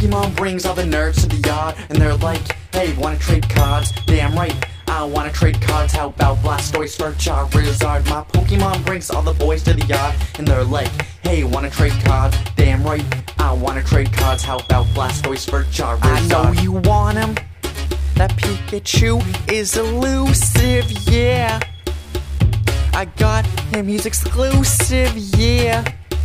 Pokemon brings all the nerds to the yard, and they're like, hey, wanna trade cards? Damn right, I wanna trade cards. How about Blastoise for Charizard? My Pokemon brings all the boys to the yard, and they're like, hey, wanna trade cards? Damn right, I wanna trade cards. How about Blastoise for Charizard? I know you want him. That Pikachu is elusive, yeah. I got him, he's exclusive, yeah.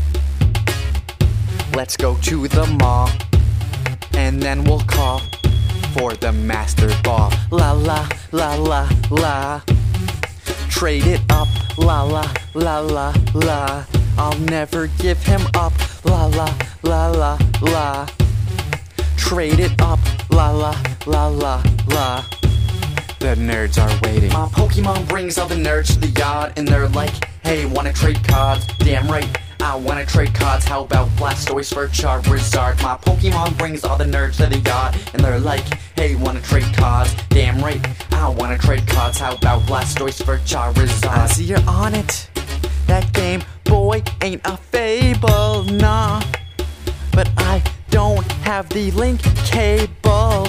Let's go to the mall, and then we'll call for the Master Ball. La la, la la la. Trade it up, la la, la la la. I'll never give him up, la la, la la la. Trade it up, la la, la la la. The nerds are waiting. My Pokemon brings all the nerds to the yard, and they're like, hey, wanna trade cards? Damn right, I wanna trade cards. How about Blastoise for Charizard? My Pokemon brings all the nerds to the yard, and they're like, hey, wanna trade cards? Damn right, I wanna trade cards. How about Blastoise for Charizard? I see you're on it. That Game Boy ain't a fable, nah. But I don't have the link cable,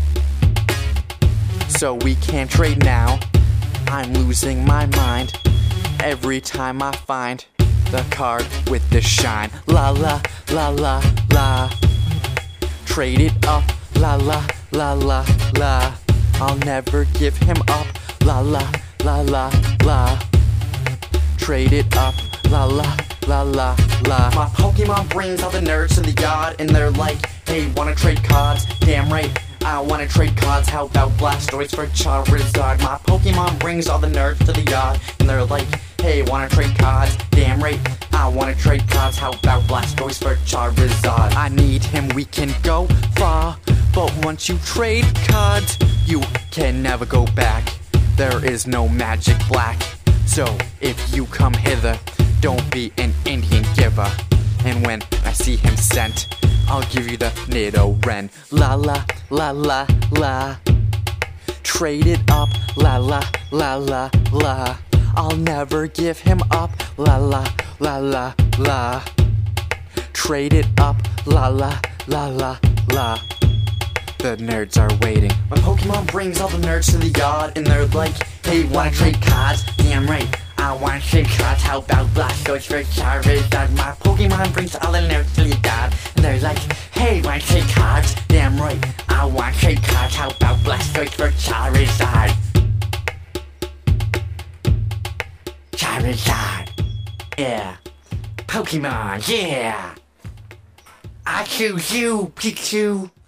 so we can't trade now. I'm losing my mind every time I find the card with the shine. La la, la la la. Trade it up, la la, la la la. I'll never give him up, la la, la la la. Trade it up, la la, la la la. My Pokemon brings all the nerds to the yard, and they're like, hey, wanna trade cards? Damn right, I wanna trade cards. How about Blastoise for Charizard? My Pokemon brings all the nerds to the yard, and they're like, hey, wanna trade cards? Damn right, I wanna trade cards. How about Blastoise for Charizard? I need him, we can go far, but once you trade cards, you can never go back. There is no magic black, so if you come hither, don't be an Indian giver. And when I see him sent, I'll give you the Nidoran. La la, la la la. Trade it up, la la, la la la. I'll never give him up, la la, la la la. Trade it up, la la, la la la. The nerds are waiting. My Pokemon brings all the nerds to the yard, and they're like, hey, wanna trade cards? Damn right, I wanna trade cards. How about Blastoise for Charizard? My Pokemon brings all the nerds to the yard, and they're like, hey, wanna trade cards? Damn right, I wanna trade cards. How about Blastoise for Charizard? Charizard, yeah. Pokemon, yeah. I choose you, Pikachu.